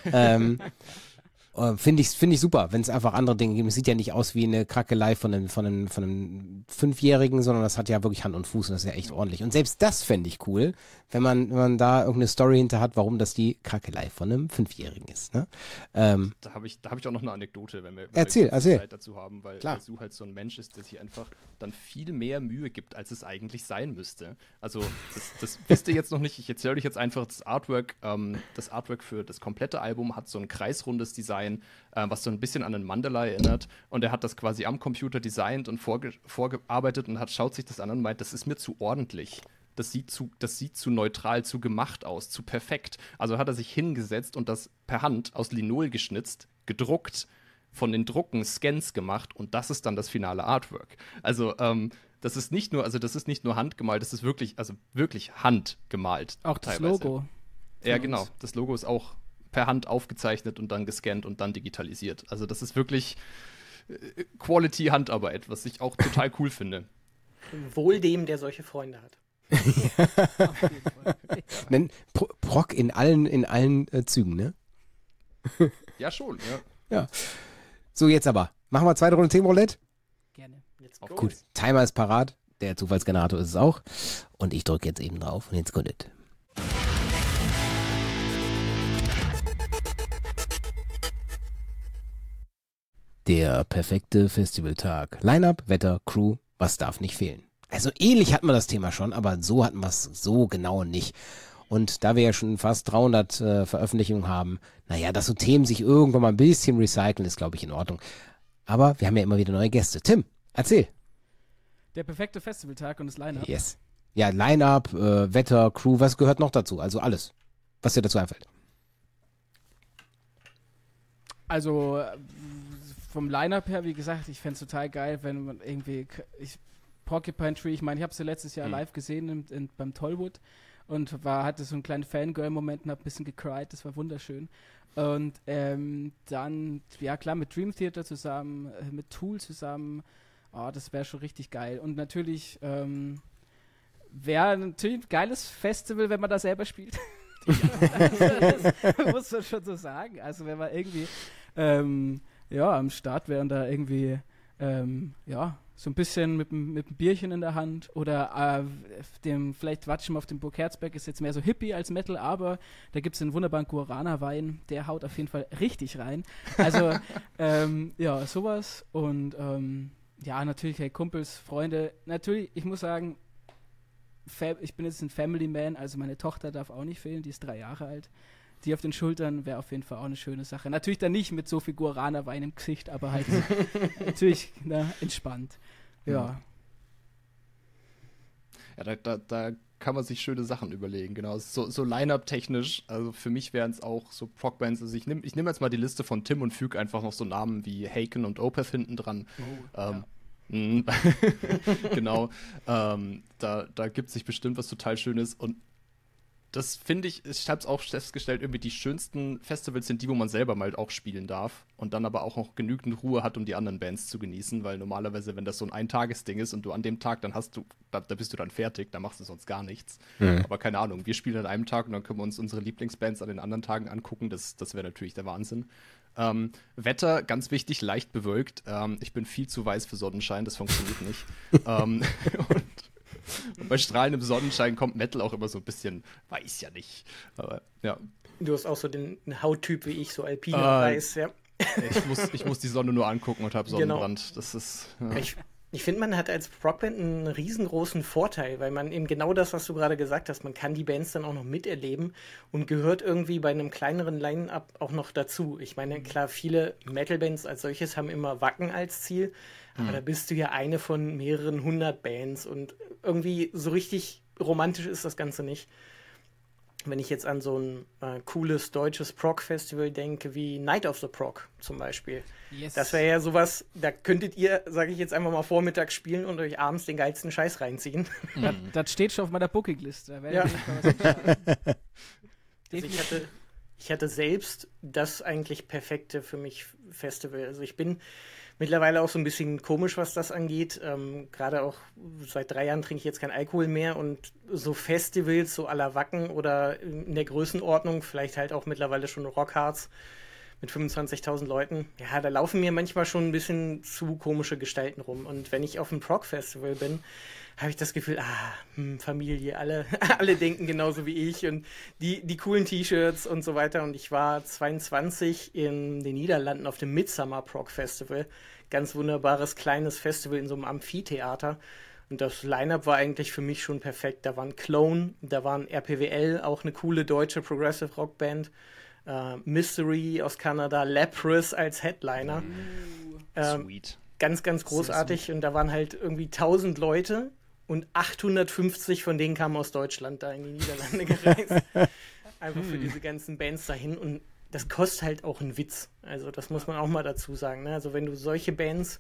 Finde ich super, wenn es einfach andere Dinge gibt. Es sieht ja nicht aus wie eine Krakelei von einem Fünfjährigen, sondern das hat ja wirklich Hand und Fuß und das ist ja echt ordentlich. Und selbst das fände ich cool, wenn man da irgendeine Story hinter hat, warum das die Krakelei von einem Fünfjährigen ist. Ne? Da hab ich auch noch eine Anekdote, wenn wir Erzähl. Zeit dazu haben, weil Klar. Su halt so ein Mensch ist, der sich einfach dann viel mehr Mühe gibt, als es eigentlich sein müsste. Also das wisst ihr jetzt noch nicht. Ich erzähle euch jetzt einfach das Artwork. Das Artwork für das komplette Album hat so ein kreisrundes Design, was so ein bisschen an einen Mandala erinnert. Und er hat das quasi am Computer designt und vorgearbeitet und schaut sich das an und meint, das ist mir zu ordentlich. Das sieht zu neutral, zu gemacht aus, zu perfekt. Also hat er sich hingesetzt und das per Hand aus Linol geschnitzt, gedruckt, von den Drucken Scans gemacht und das ist dann das finale Artwork. Also das ist nicht nur handgemalt, das ist wirklich handgemalt. Auch das teilweise. Logo. Ja, genau. Das Logo ist auch per Hand aufgezeichnet und dann gescannt und dann digitalisiert. Also das ist wirklich Quality-Handarbeit, was ich auch total cool finde. Wohl dem, der solche Freunde hat. Proc in allen Zügen, ne? Ja, schon, ja. Ja. So, jetzt aber. Machen wir zweite Runde Themenroulette? Gerne. Let's Auf go. Gut, Timer ist parat. Der Zufallsgenerator ist es auch. Und ich drücke jetzt eben drauf und jetzt kommt es. Der perfekte Festivaltag. Line-Up, Wetter, Crew, was darf nicht fehlen? Also ähnlich hatten wir das Thema schon, aber so hatten wir es so genau nicht. Und da wir ja schon fast 300 Veröffentlichungen haben, naja, dass so Themen sich irgendwann mal ein bisschen recyceln, ist, glaube ich, in Ordnung. Aber wir haben ja immer wieder neue Gäste. Tim, erzähl. Der perfekte Festivaltag und das Line-Up. Yes. Ja, Line-Up, Wetter, Crew, was gehört noch dazu? Also alles, was dir dazu einfällt. Also vom Line-Up her, wie gesagt, ich fände es total geil, wenn man irgendwie Porcupine Tree, ich meine, ich habe sie letztes Jahr live gesehen beim Tollwood und hatte so einen kleinen Fangirl-Moment und habe ein bisschen gecried, das war wunderschön. Und dann, ja klar, mit Dream Theater zusammen, mit Tool zusammen, das wäre schon richtig geil. Und natürlich wäre natürlich ein geiles Festival, wenn man da selber spielt. Das muss man schon so sagen. Also wenn man irgendwie am Start wäre und da irgendwie so ein bisschen mit einem Bierchen in der Hand oder vielleicht watschen wir auf dem Burg Herzberg, ist jetzt mehr so Hippie als Metal, aber da gibt es einen wunderbaren Guarana-Wein, der haut auf jeden Fall richtig rein. Also sowas und natürlich, hey, Kumpels, Freunde, natürlich, ich muss sagen, ich bin jetzt ein Family Man, also meine Tochter darf auch nicht fehlen, die ist 3 Jahre alt. Die auf den Schultern wäre auf jeden Fall auch eine schöne Sache. Natürlich dann nicht mit so viel Guarana-Wein im Gesicht, aber halt natürlich entspannt. Ja. Ja, da kann man sich schöne Sachen überlegen, genau. So Line-Up-technisch, also für mich wären es auch so Prog-Bands, also ich nehm jetzt mal die Liste von Tim und füge einfach noch so Namen wie Haken und Opeth hinten dran. Genau. Da gibt es sich bestimmt was total Schönes und das finde ich habe es auch festgestellt, irgendwie die schönsten Festivals sind die, wo man selber mal auch spielen darf und dann aber auch noch genügend Ruhe hat, um die anderen Bands zu genießen, weil normalerweise, wenn das so ein Eintagesding ist und du an dem Tag, dann da bist du dann fertig, da machst du sonst gar nichts. Aber keine Ahnung, wir spielen an einem Tag und dann können wir uns unsere Lieblingsbands an den anderen Tagen angucken, das wäre natürlich der Wahnsinn. Wetter, ganz wichtig, leicht bewölkt. Ich bin viel zu weiß für Sonnenschein, das funktioniert nicht. Und bei strahlendem Sonnenschein kommt Metal auch immer so ein bisschen, weiß ja nicht. Aber ja. Du hast auch so den Hauttyp wie ich, so alpine weiß, ja. Ich muss die Sonne nur angucken und habe Sonnenbrand. Genau. Das ist. Ja. Ich finde, man hat als Rockband einen riesengroßen Vorteil, weil man eben genau das, was du gerade gesagt hast, man kann die Bands dann auch noch miterleben und gehört irgendwie bei einem kleineren Line-Up auch noch dazu. Ich meine, klar, viele Metal-Bands als solches haben immer Wacken als Ziel, aber da bist du ja eine von mehreren 100 Bands und irgendwie so richtig romantisch ist das Ganze nicht. wenn ich jetzt an so ein cooles deutsches Prog-Festival denke, wie Night of the Prog zum Beispiel. Yes. Das wäre ja sowas, da könntet ihr, sage ich jetzt einfach mal, vormittags spielen und euch abends den geilsten Scheiß reinziehen. Das steht schon auf meiner Bookingliste. Da werde Ja. ich nicht mal was entscheiden. Also ich hatte selbst das eigentlich perfekte für mich Festival. Also ich bin mittlerweile auch so ein bisschen komisch, was das angeht. Gerade auch seit 3 Jahren trinke ich jetzt kein Alkohol mehr und so Festivals, so à la Wacken oder in der Größenordnung, vielleicht halt auch mittlerweile schon Rockharz mit 25.000 Leuten. Ja, da laufen mir manchmal schon ein bisschen zu komische Gestalten rum. Und wenn ich auf einem Prog-Festival bin, habe ich das Gefühl, Familie, alle denken genauso wie ich und die coolen T-Shirts und so weiter. Und ich war 22 in den Niederlanden auf dem Midsummer Prog Festival. Ganz wunderbares kleines Festival in so einem Amphitheater. Und das Line-Up war eigentlich für mich schon perfekt. Da waren Clone, da waren RPWL, auch eine coole deutsche Progressive Rock Band. Mystery aus Kanada, Leprous als Headliner. Sweet. Ganz, ganz großartig. Und da waren halt irgendwie 1000 Leute. Und 850 von denen kamen aus Deutschland da in die Niederlande gereist. Einfach für diese ganzen Bands dahin. Und das kostet halt auch einen Witz. Also das muss man auch mal dazu sagen. Ne? Also wenn du solche Bands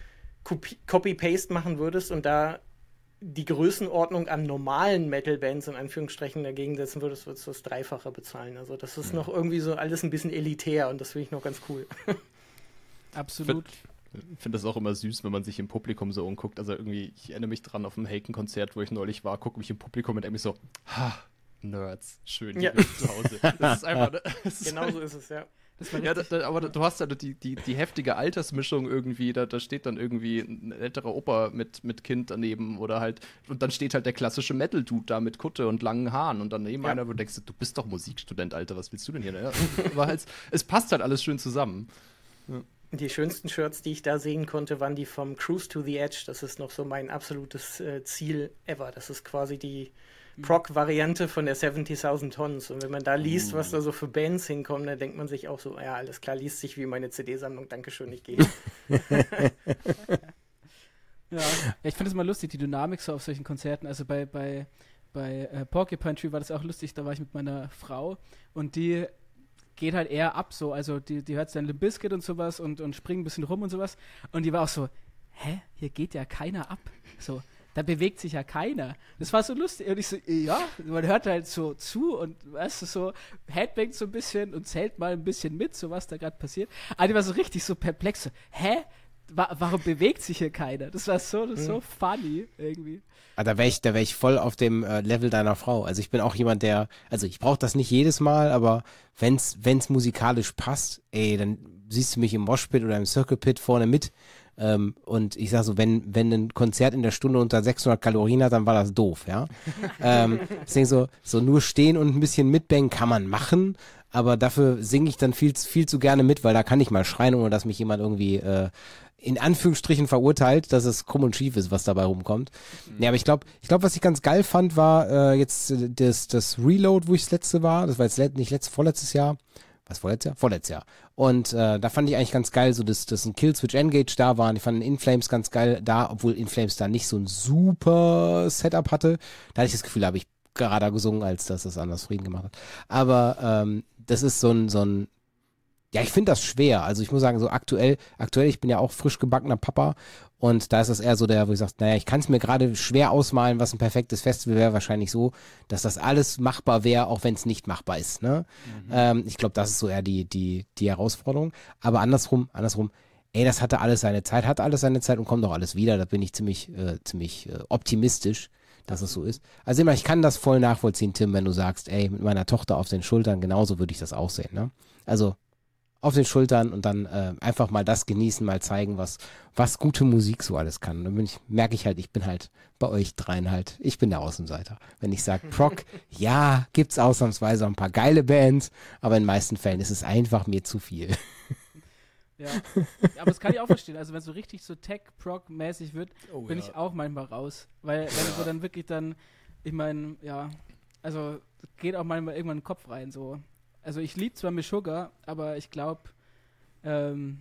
Copy-Paste machen würdest und da die Größenordnung an normalen Metal-Bands in Anführungsstrichen dagegen setzen würdest, würdest du das Dreifache bezahlen. Also das ist noch irgendwie so alles ein bisschen elitär und das finde ich noch ganz cool. Absolut. Ich finde das auch immer süß, wenn man sich im Publikum so umguckt. Also irgendwie, ich erinnere mich dran auf einem Haken-Konzert, wo ich neulich war, gucke mich im Publikum und denke mir so, Nerds, schön, Ja. zu Hause. Das ist einfach, Genau so ist es, ja. Das war ja, richtig. aber du hast halt die heftige Altersmischung irgendwie, da steht dann irgendwie ein älterer Opa mit Kind daneben oder halt, und dann steht halt der klassische Metal-Dude da mit Kutte und langen Haaren und daneben einer, wo du denkst, du bist doch Musikstudent, Alter, was willst du denn hier? Ja, aber halt, es passt halt alles schön zusammen. Die schönsten Shirts, die ich da sehen konnte, waren die vom Cruise to the Edge. Das ist noch so mein absolutes Ziel ever. Das ist quasi die Prog-Variante von der 70.000 Tons. Und wenn man da liest, was da so für Bands hinkommen, dann denkt man sich auch so, ja, alles klar, liest sich wie meine CD-Sammlung. Dankeschön, ich gehe. Ja, ich finde es mal lustig, die Dynamik so auf solchen Konzerten. Also bei Porcupine Tree war das auch lustig, da war ich mit meiner Frau und die geht halt eher ab so, also die hört dann Limp Bizkit und sowas und springt ein bisschen rum und sowas und die war auch so, hier geht ja keiner ab, so, da bewegt sich ja keiner. Das war so lustig und ich so, ja, man hört halt so zu und weißt du, so headbangt so ein bisschen und zählt mal ein bisschen mit, so was da gerade passiert. Aber die war so richtig so perplex, so, warum bewegt sich hier keiner? Das war so funny irgendwie. Da wär ich voll auf dem Level deiner Frau. Also ich bin auch jemand, also ich brauche das nicht jedes Mal, aber wenn's musikalisch passt, dann siehst du mich im Moshpit oder im Circle Pit vorne mit. Und ich sag so, wenn ein Konzert in der Stunde unter 600 Kalorien hat, dann war das doof, ja. Deswegen so nur stehen und ein bisschen mitbangen kann man machen, aber dafür singe ich dann viel zu gerne mit, weil da kann ich mal schreien, ohne dass mich jemand irgendwie in Anführungsstrichen verurteilt, dass es krumm und schief ist, was dabei rumkommt. Ja, aber ich glaube, was ich ganz geil fand, war jetzt das Reload, wo ich das letzte war. Das war jetzt vorletztes Jahr. Was, vorletztes Jahr? Vorletztes Jahr. Und da fand ich eigentlich ganz geil, so dass ein Killswitch Engage da war. Und ich fand In Flames ganz geil da, obwohl In Flames da nicht so ein super Setup hatte. Da hatte ich das Gefühl, da habe ich gerader gesungen, als dass das Anders Frieden gemacht hat. Aber das ist so ein ja, ich finde das schwer. Also ich muss sagen, so aktuell, ich bin ja auch frisch gebackener Papa und da ist das eher so wo ich sage, naja, ich kann es mir gerade schwer ausmalen, was ein perfektes Festival wäre. Wahrscheinlich so, dass das alles machbar wäre, auch wenn es nicht machbar ist. Ne? Ich glaube, das ist so eher die Herausforderung. Aber andersrum, das hat alles seine Zeit und kommt auch alles wieder. Da bin ich ziemlich optimistisch, dass es so ist. Also immer, ich kann das voll nachvollziehen, Tim, wenn du sagst, mit meiner Tochter auf den Schultern, genauso würde ich das auch sehen. Ne? Also auf den Schultern und dann einfach mal das genießen, mal zeigen, was gute Musik so alles kann. Und dann merke ich halt, ich bin halt bei euch dreien halt, ich bin der Außenseiter. Wenn ich sage Prog, ja, gibt's ausnahmsweise ein paar geile Bands, aber in den meisten Fällen ist es einfach mir zu viel. Ja, aber das kann ich auch verstehen. Also wenn es so richtig so Tech-Prog-mäßig wird, bin ich auch manchmal raus. Weil wenn so dann wirklich dann, ich meine, ja, also geht auch manchmal irgendwann in den Kopf rein so. Also ich liebe zwar Meshuggah, aber ich glaube, Mir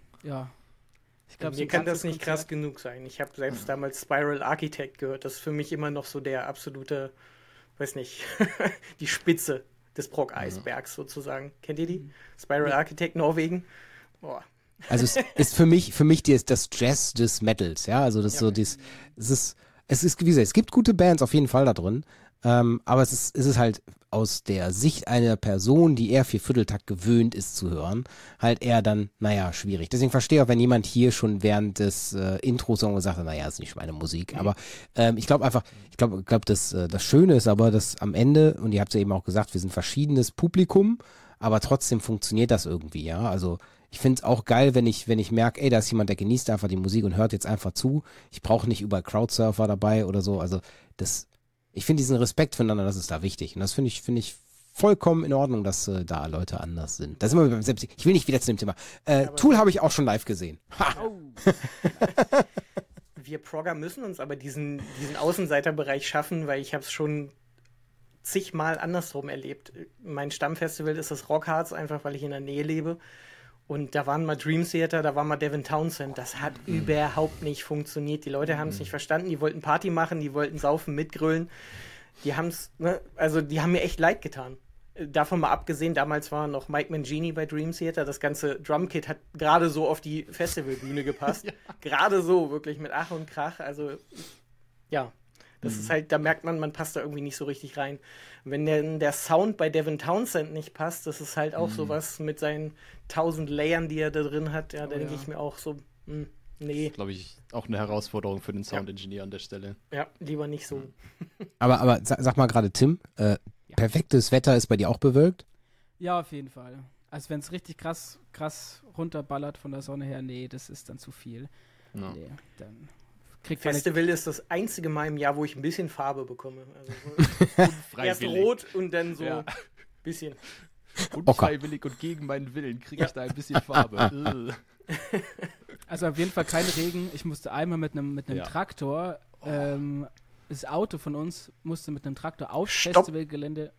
kann das nicht krass genug sein. Ich habe selbst damals Spiral Architect gehört. Das ist für mich immer noch so der absolute, weiß nicht, die Spitze des Prog-Eisbergs sozusagen. Kennt ihr die? Spiral Architect Norwegen. Boah. Also es ist für mich das Jazz des Metals, ja, also das so es ist, wie gesagt, es gibt gute Bands auf jeden Fall da drin, aber es ist halt aus der Sicht einer Person, die eher 4/4-Takt gewöhnt ist zu hören, halt eher dann, naja, schwierig. Deswegen verstehe ich auch, wenn jemand hier schon während des Intro-Songs gesagt hat, naja, ist nicht meine Musik, aber ich glaube das Schöne ist aber, dass am Ende, und ihr habt ja eben auch gesagt, wir sind verschiedenes Publikum, aber trotzdem funktioniert das irgendwie, ja, also ich finde es auch geil, wenn ich merke, ey, da ist jemand, der genießt einfach die Musik und hört jetzt einfach zu. Ich brauche nicht überall Crowdsurfer dabei oder so. Also ich finde diesen Respekt voneinander, das ist da wichtig. Und das finde ich vollkommen in Ordnung, dass da Leute anders sind. Da sind wir beim Selbst. Ich will nicht wieder zu dem Thema. Tool habe ich auch schon live gesehen. Ha! Oh. Wir Progger müssen uns aber diesen Außenseiterbereich schaffen, weil ich habe es schon zigmal andersrum erlebt. Mein Stammfestival ist das Rockharz, einfach weil ich in der Nähe lebe. Und da waren mal Dream Theater, da war mal Devin Townsend. Das hat überhaupt nicht funktioniert. Die Leute haben es nicht verstanden. Die wollten Party machen, die wollten saufen, mitgrölen. Die haben es, die haben mir echt leid getan. Davon mal abgesehen, damals war noch Mike Mangini bei Dream Theater. Das ganze Drumkit hat gerade so auf die Festivalbühne gepasst. Ja. Gerade so, wirklich mit Ach und Krach. Also, ja. Das ist halt, da merkt man passt da irgendwie nicht so richtig rein. Wenn der Sound bei Devin Townsend nicht passt, das ist halt auch sowas mit seinen 1000 Layern, die er da drin hat, da denke ich mir auch so, nee. Das ist, glaube ich, auch eine Herausforderung für den Soundingenieur an der Stelle. Ja, lieber nicht so. Aber sag mal gerade, Tim, perfektes Wetter ist bei dir auch bewölkt? Ja, auf jeden Fall. Also wenn es richtig krass runterballert von der Sonne her, nee, das ist dann zu viel. Ja. Nee, dann... Festival ist das einzige Mal im Jahr, wo ich ein bisschen Farbe bekomme. Also erst rot und dann so ein bisschen. Unfreiwillig und gegen meinen Willen kriege ich da ein bisschen Farbe. Also auf jeden Fall kein Regen. Ich musste einmal mit einem Traktor, das Auto von uns musste mit einem Traktor aufs Festivalgelände.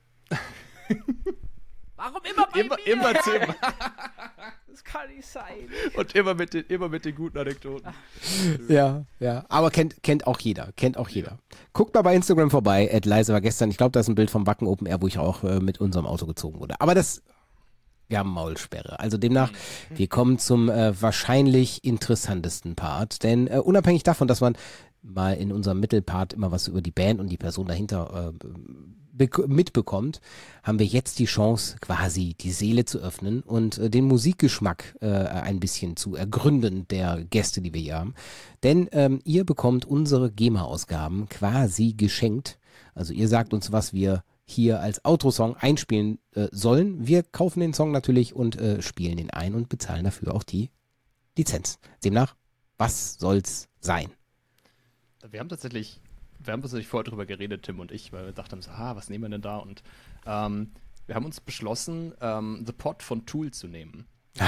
Warum immer bei mir? Immer Tim. Das kann nicht sein. Und immer mit den guten Anekdoten. Ja. Aber kennt auch jeder. Guckt mal bei Instagram vorbei, @leise war gestern. Ich glaube, da ist ein Bild vom Wacken Open Air, wo ich auch mit unserem Auto gezogen wurde. Aber wir haben Maulsperre. Also demnach, wir kommen zum wahrscheinlich interessantesten Part. Denn unabhängig davon, dass man mal in unserem Mittelpart immer was über die Band und die Person dahinter mitbekommt, haben wir jetzt die Chance, quasi die Seele zu öffnen und den Musikgeschmack ein bisschen zu ergründen der Gäste, die wir hier haben. Denn ihr bekommt unsere GEMA-Ausgaben quasi geschenkt. Also ihr sagt uns, was wir hier als Outro-Song einspielen sollen. Wir kaufen den Song natürlich und spielen den ein und bezahlen dafür auch die Lizenz. Demnach, was soll's sein? Wir haben tatsächlich vorher drüber geredet, Tim und ich, weil wir dachten so, was nehmen wir denn da? Und wir haben uns beschlossen, The Pot von Tool zu nehmen.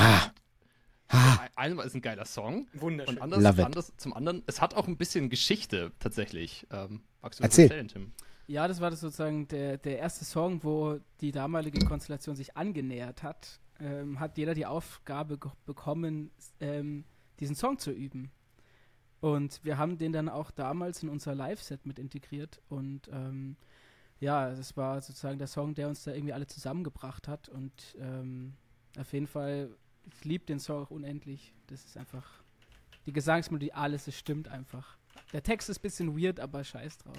Einmal ist ein geiler Song. Wunderschön. Und zum anderen, es hat auch ein bisschen Geschichte tatsächlich. Magst du das Erzähl. erzählen, Tim? Ja, das war sozusagen der erste Song, wo die damalige Konstellation sich angenähert hat. Hat jeder die Aufgabe bekommen, diesen Song zu üben. Und wir haben den dann auch damals in unser Live-Set mit integriert. Und das war sozusagen der Song, der uns da irgendwie alle zusammengebracht hat. Und auf jeden Fall, ich liebe den Song auch unendlich. Das ist einfach, die Gesangsmelodie, alles, es stimmt einfach. Der Text ist ein bisschen weird, aber scheiß drauf.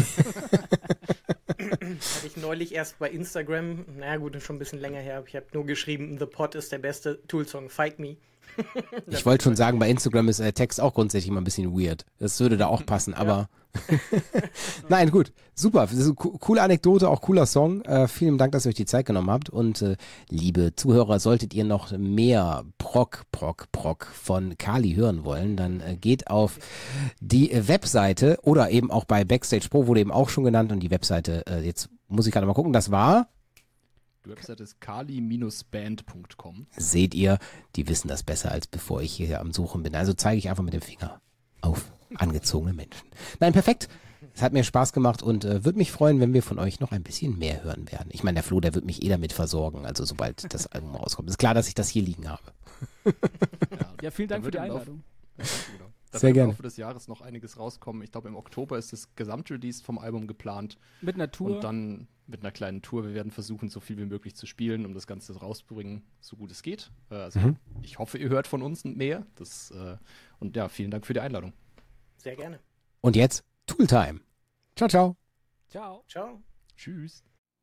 Hatte ich neulich erst bei Instagram, schon ein bisschen länger her, ich habe nur geschrieben, The Pot ist der beste Tool-Song, Fight Me. Ich wollte schon sagen, bei Instagram ist der Text auch grundsätzlich mal ein bisschen weird. Das würde da auch passen, aber nein, gut, super. Das ist eine coole Anekdote, auch cooler Song. Vielen Dank, dass ihr euch die Zeit genommen habt. Und liebe Zuhörer, solltet ihr noch mehr Prog von Kali hören wollen, dann geht auf die Webseite oder eben auch bei Backstage Pro, wurde eben auch schon genannt. Und die Webseite, jetzt muss ich gerade mal gucken, das war... Die Website ist kali-band.com. Seht ihr, die wissen das besser, als bevor ich hier am Suchen bin. Also zeige ich einfach mit dem Finger auf angezogene Menschen. Nein, perfekt. Es hat mir Spaß gemacht und würde mich freuen, wenn wir von euch noch ein bisschen mehr hören werden. Ich meine, der Flo, der wird mich damit versorgen, also sobald das Album rauskommt. Ist klar, dass ich das hier liegen habe. Ja, vielen Dank für die Einladung. Da Sehr wird gerne. im Laufe des Jahres noch einiges rauskommen. Ich glaube, im Oktober ist das Gesamtrelease vom Album geplant. Mit Natur. Und dann mit einer kleinen Tour. Wir werden versuchen, so viel wie möglich zu spielen, um das Ganze rauszubringen, so gut es geht. Ich hoffe, ihr hört von uns mehr. Und ja, vielen Dank für die Einladung. Sehr gerne. Und jetzt Tooltime. Ciao, ciao. Ciao. Ciao. Tschüss.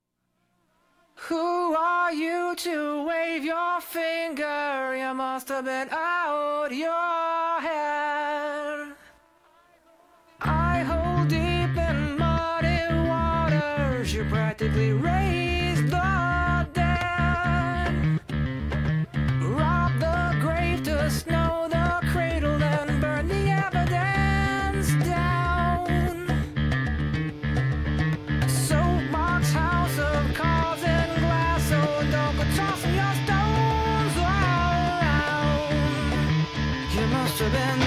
Who are you to wave your finger? You must have been out your head. I hold deep in muddy waters. You practically raised the dead. Rob the grave to snow the cradle, then burn the evidence down. Soapbox house of cards and glass, so don't go tossing your stones around. You must have been